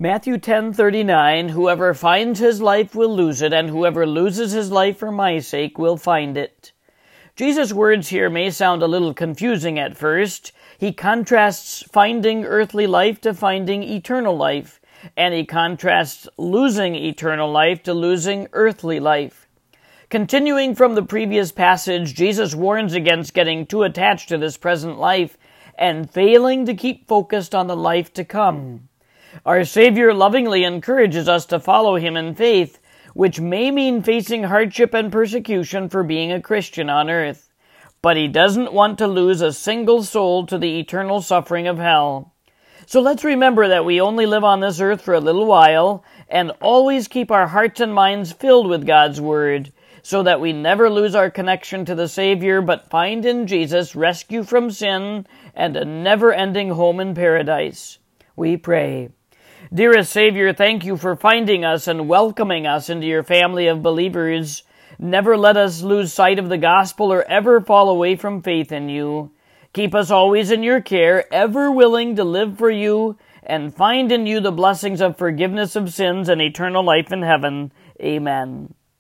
Matthew 10:39, whoever finds his life will lose it, and whoever loses his life for my sake will find it. Jesus' words here may sound a little confusing at first. He contrasts finding earthly life to finding eternal life, and he contrasts losing eternal life to losing earthly life. Continuing from the previous passage, Jesus warns against getting too attached to this present life and failing to keep focused on the life to come. Our Savior lovingly encourages us to follow Him in faith, which may mean facing hardship and persecution for being a Christian on earth. But He doesn't want to lose a single soul to the eternal suffering of hell. So let's remember that we only live on this earth for a little while, and always keep our hearts and minds filled with God's Word, so that we never lose our connection to the Savior, but find in Jesus rescue from sin and a never-ending home in paradise. We pray. Dearest Savior, thank you for finding us and welcoming us into your family of believers. Never let us lose sight of the gospel or ever fall away from faith in you. Keep us always in your care, ever willing to live for you and find in you the blessings of forgiveness of sins and eternal life in heaven. Amen.